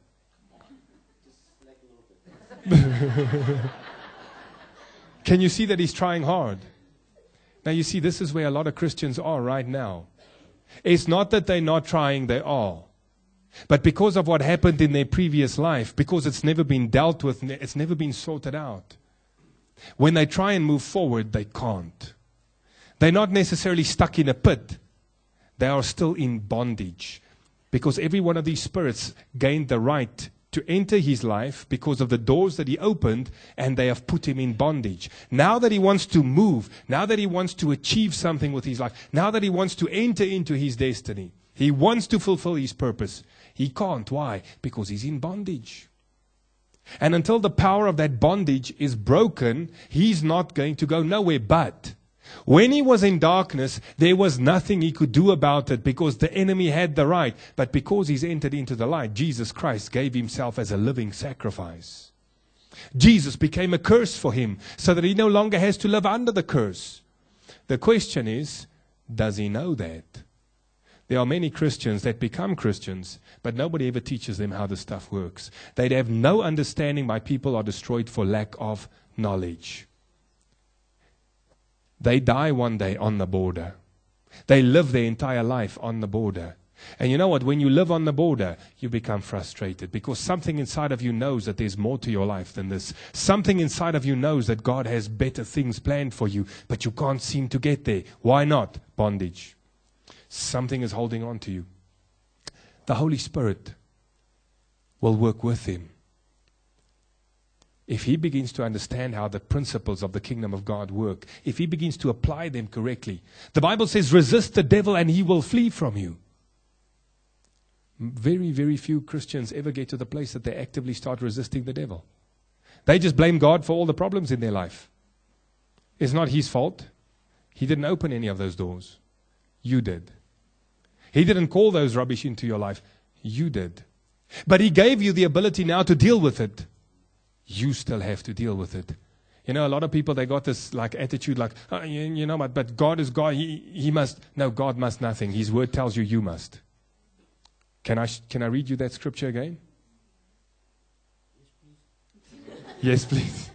S1: Can you see that he's trying hard? Now you see, this is where a lot of Christians are right now. It's not that they're not trying, they are. But because of what happened in their previous life, because it's never been dealt with, it's never been sorted out. When they try and move forward, they can't. They're not necessarily stuck in a pit. They are still in bondage. Because every one of these spirits gained the right to enter his life because of the doors that he opened, and they have put him in bondage. Now that he wants to move, now that he wants to achieve something with his life, now that he wants to enter into his destiny, he wants to fulfill his purpose, he can't. Why? Because he's in bondage. And until the power of that bondage is broken, he's not going to go nowhere. But when he was in darkness, there was nothing he could do about it because the enemy had the right. But because he's entered into the light, Jesus Christ gave himself as a living sacrifice. Jesus became a curse for him so that he no longer has to live under the curse. The question is, does he know that? There are many Christians that become Christians, but nobody ever teaches them how this stuff works. They'd have no understanding why people are destroyed for lack of knowledge. They die one day on the border. They live their entire life on the border. And you know what? When you live on the border, you become frustrated because something inside of you knows that there's more to your life than this. Something inside of you knows that God has better things planned for you, but you can't seem to get there. Why not? Bondage. Something is holding on to you. The Holy Spirit will work with him. If he begins to understand how the principles of the kingdom of God work, if he begins to apply them correctly, the Bible says, resist the devil and he will flee from you. Very, very few Christians ever get to the place that they actively start resisting the devil. They just blame God for all the problems in their life. It's not his fault. He didn't open any of those doors. You did. He didn't call those rubbish into your life. You did. But he gave you the ability now to deal with it. You still have to deal with it. You know, a lot of people, they got this like attitude like, oh, you, you know, but, but God is God. He, he must. No, God must nothing. His word tells you you must. Can I, can I read you that scripture again? Yes, please.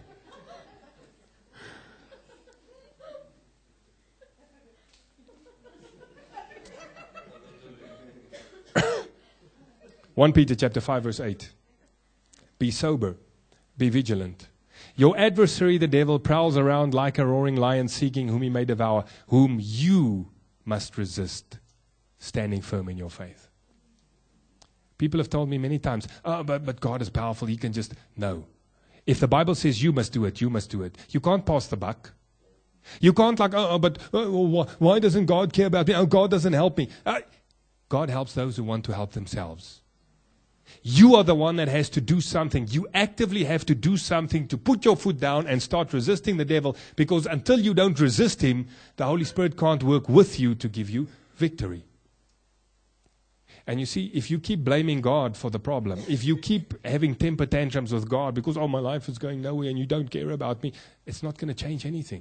S1: First Peter chapter five, verse eight. Be sober, be vigilant. Your adversary, the devil, prowls around like a roaring lion seeking whom he may devour, whom you must resist, standing firm in your faith. People have told me many times, oh, but, but God is powerful, he can just... No. If the Bible says you must do it, you must do it. You can't pass the buck. You can't like, oh, but oh, why doesn't God care about me? Oh, God doesn't help me. Uh, God helps those who want to help themselves. You are the one that has to do something. You actively have to do something to put your foot down and start resisting the devil, because until you don't resist him, the Holy Spirit can't work with you to give you victory. And you see, if you keep blaming God for the problem, if you keep having temper tantrums with God because, oh, my life is going nowhere and you don't care about me, it's not going to change anything.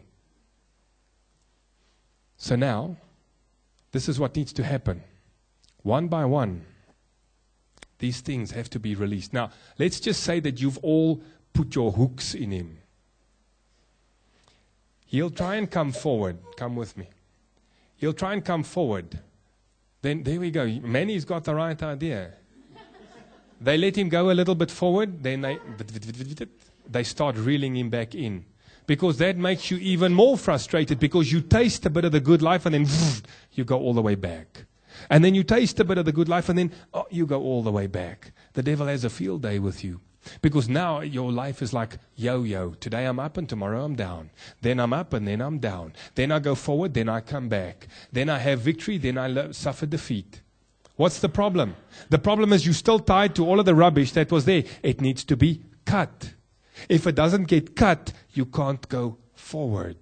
S1: So now, this is what needs to happen. One by one, these things have to be released. Now, let's just say that you've all put your hooks in him. He'll try and come forward. Come with me. He'll try and come forward. Then there we go. Manny's got the right idea. They let him go a little bit forward. Then they, they start reeling him back in. Because that makes you even more frustrated, because you taste a bit of the good life and then you go all the way back. And then you taste a bit of the good life and then oh, you go all the way back. The devil has a field day with you. Because now your life is like yo-yo. Today I'm up and tomorrow I'm down. Then I'm up and then I'm down. Then I go forward, then I come back. Then I have victory, then I lo- suffer defeat. What's the problem? The problem is you're still tied to all of the rubbish that was there. It needs to be cut. If it doesn't get cut, you can't go forward.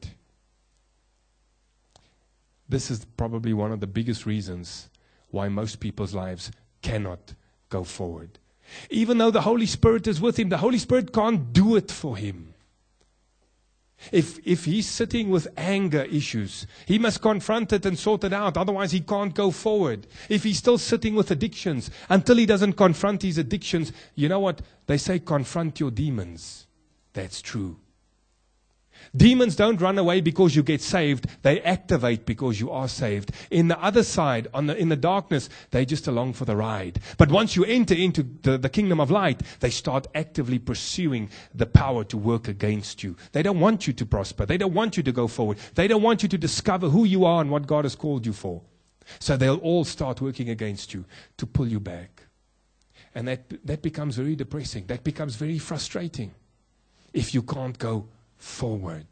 S1: This is probably one of the biggest reasons why most people's lives cannot go forward. Even though the Holy Spirit is with him, the Holy Spirit can't do it for him. If, if he's sitting with anger issues, he must confront it and sort it out. Otherwise, he can't go forward. If he's still sitting with addictions, until he doesn't confront his addictions, you know what? They say confront your demons. That's true. Demons don't run away because you get saved. They activate because you are saved. In the other side, on the, in the darkness, they just along for the ride. But once you enter into the, the kingdom of light, they start actively pursuing the power to work against you. They don't want you to prosper. They don't want you to go forward. They don't want you to discover who you are and what God has called you for. So they'll all start working against you to pull you back. And that, that becomes very depressing. That becomes very frustrating if you can't go forward.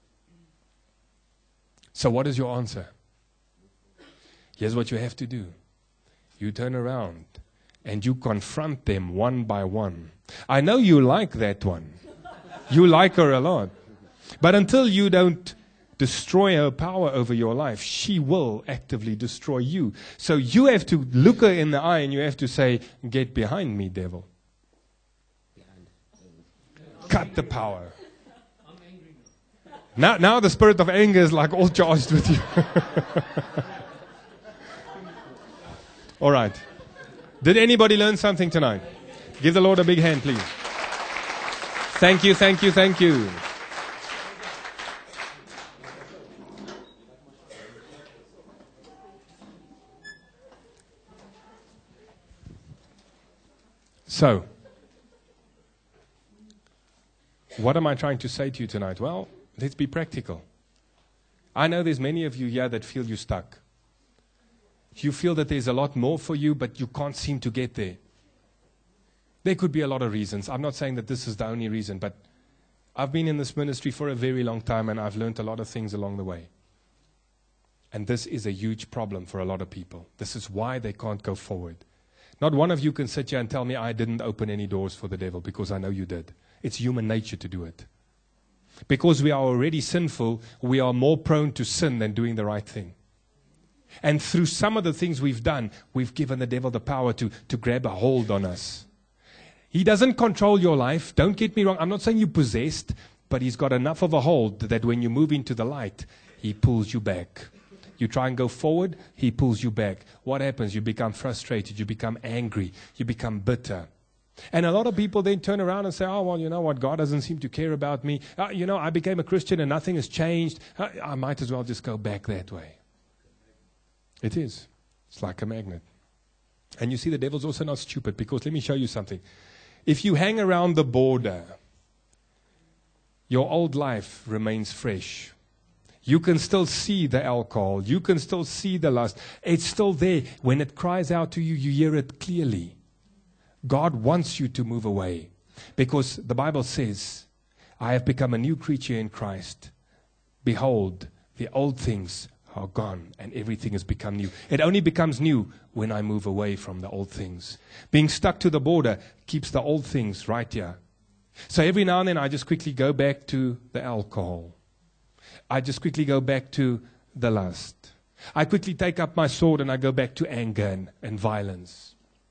S1: So what is your answer? Here's what you have to do. You turn around and you confront them one by one. I know you like that one. You like her a lot. But until you don't destroy her power over your life, she will actively destroy you. So you have to look her in the eye and you have to say, get behind me, devil. Cut the power. Now, now the spirit of anger is like all charged with you. All right. Did anybody learn something tonight? Give the Lord a big hand, please. Thank you, thank you, thank you. So, what am I trying to say to you tonight? Well, let's be practical. I know there's many of you here that feel you're stuck. You feel that there's a lot more for you, but you can't seem to get there. There could be a lot of reasons. I'm not saying that this is the only reason, but I've been in this ministry for a very long time, and I've learned a lot of things along the way. And this is a huge problem for a lot of people. This is why they can't go forward. Not one of you can sit here and tell me I didn't open any doors for the devil, because I know you did. It's human nature to do it. Because we are already sinful, we are more prone to sin than doing the right thing. And through some of the things we've done, we've given the devil the power to, to grab a hold on us. He doesn't control your life. Don't get me wrong. I'm not saying you're possessed, but he's got enough of a hold that when you move into the light, he pulls you back. You try and go forward, he pulls you back. What happens? You become frustrated. You become angry. You become bitter. And a lot of people then turn around and say, oh, well, you know what? God doesn't seem to care about me. Uh, you know, I became a Christian and nothing has changed. Uh, I might as well just go back that way. It is. It's like a magnet. And you see, the devil's also not stupid, because let me show you something. If you hang around the border, your old life remains fresh. You can still see the alcohol. You can still see the lust. It's still there. When it cries out to you, you hear it clearly. God wants you to move away, because the Bible says, I have become a new creature in Christ. Behold, the old things are gone and everything has become new. It only becomes new when I move away from the old things. Being stuck to the border keeps the old things right here. So every now and then I just quickly go back to the alcohol. I just quickly go back to the lust. I quickly take up my sword and I go back to anger and, and violence.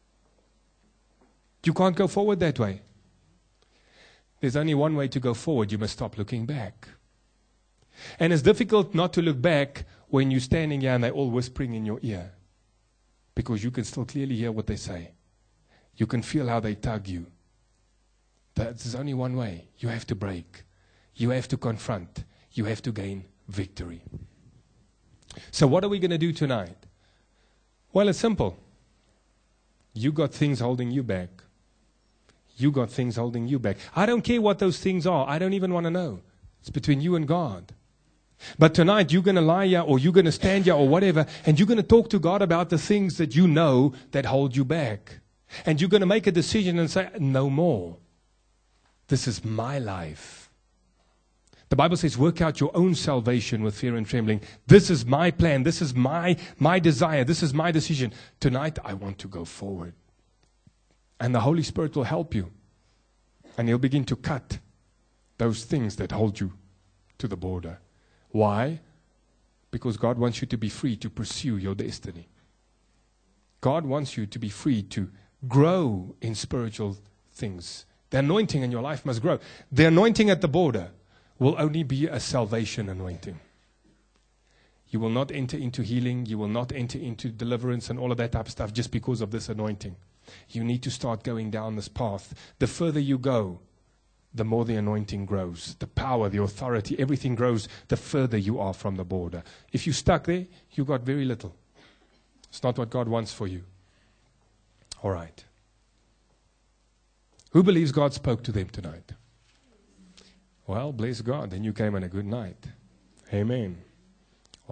S1: You can't go forward that way. There's only one way to go forward. You must stop looking back. And it's difficult not to look back when you're standing here and they're all whispering in your ear, because you can still clearly hear what they say. You can feel how they tug you. There's only one way. You have to break. You have to confront. You have to gain victory. So what are we going to do tonight? Well, it's simple. You got things holding you back. You got things holding you back. I don't care what those things are. I don't even want to know. It's between you and God. But tonight you're going to lie here, or you're going to stand here, or whatever, and you're going to talk to God about the things that you know that hold you back. And you're going to make a decision and say, no more. This is my life. The Bible says, work out your own salvation with fear and trembling. This is my plan. This is my, my desire. This is my decision. Tonight I want to go forward. And the Holy Spirit will help you. And He'll begin to cut those things that hold you to the border. Why? Because God wants you to be free to pursue your destiny. God wants you to be free to grow in spiritual things. The anointing in your life must grow. The anointing at the border will only be a salvation anointing. You will not enter into healing. You will not enter into deliverance and all of that type of stuff just because of this anointing. You need to start going down this path. The further you go, the more the anointing grows. The power, the authority, everything grows the further you are from the border. If you're stuck there, you got very little. It's not what God wants for you. All right. Who believes God spoke to them tonight? Well, bless God. Then you came on a good night. Amen.